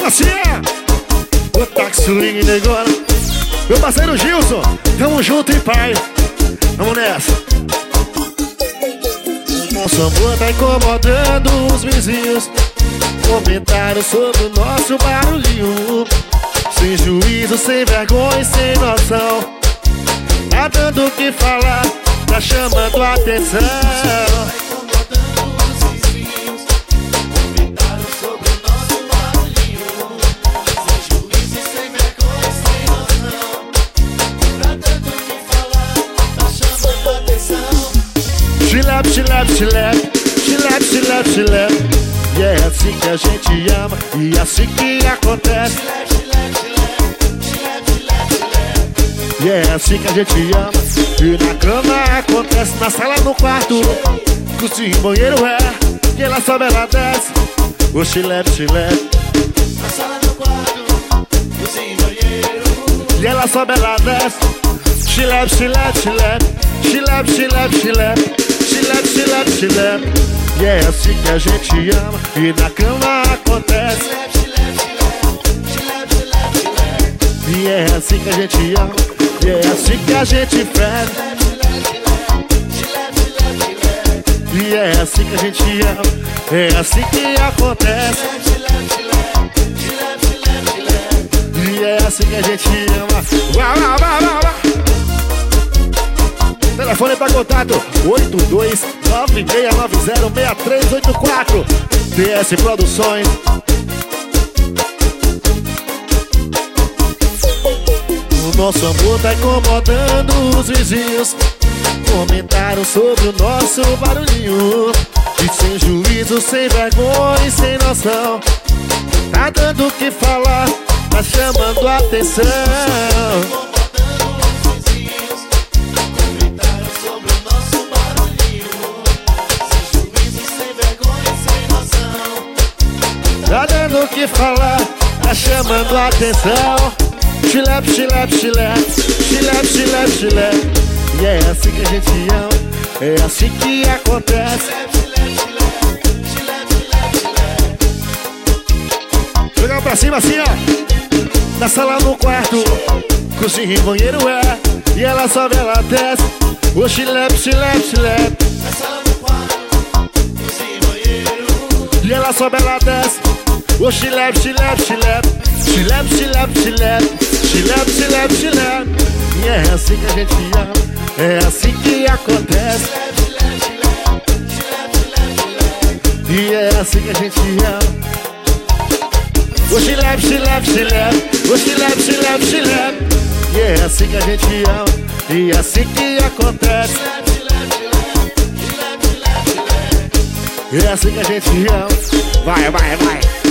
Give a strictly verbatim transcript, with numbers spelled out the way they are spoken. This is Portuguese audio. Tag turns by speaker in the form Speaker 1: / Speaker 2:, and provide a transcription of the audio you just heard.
Speaker 1: Marcinha, o táxi swing negona. Meu parceiro Gilson, tamo junto, hein, pai. Vamos nessa. Nosso amor tá incomodando os vizinhos. Comentários sobre o nosso barulhinho. Sem juízo, sem vergonha e sem noção. Tá dando o que falar, tá chamando a atenção. Chilep, chilep, chilep, chilep, chilep, chilep. E é assim que a gente ama, e assim que acontece. E é assim que a gente ama, e na cama acontece. Na sala, no quarto, cozinha, banheiro é. E ela sobe, ela desce. O chilep, chilep.
Speaker 2: Na sala, no quarto, cozinha, banheiro.
Speaker 1: E ela sobe, ela desce. Chilep, chilep, chilep. Chilep, chilep, chilep. Chilep, chilep, chilep. E é assim que a gente ama, e na cama acontece. E é assim que a gente ama, e é assim que a gente fede. E é assim que a gente ama, é assim que acontece. E é assim que a gente ama. Vai, vai, vai, vai, vai. Telefone para contato oito dois nove seis nove zero seis três oito quatro. T S Produções. O nosso amor tá incomodando os vizinhos. Comentaram sobre o nosso barulhinho. E sem juízo, sem vergonha e sem noção. Tá dando o que falar, tá chamando a atenção. Tá dando o que falar, tá chamando a atenção. Chilep, chilep, chilep. Chilep, chilep, chilep. E é assim que a gente ama, é assim que acontece. Joga pra cima assim, ó. Na sala, no quarto, cozinha e banheiro é. E ela sobe, ela desce. O chilep, chilep, chilep.
Speaker 2: Na sala, no quarto, cozinha e banheiro.
Speaker 1: E ela sobe, ela desce. O chilep, chilep, chilep. Chilep, chilep, chilep. Chilep, chilep, chilep. E é assim que a gente ama, é assim que acontece. E é assim que a gente ama. O chilep, chilep, chilep. O chilep, chilep, chilep. E é assim que a gente ama, e é assim que acontece. E é assim que a gente ama. Vai, vai, vai.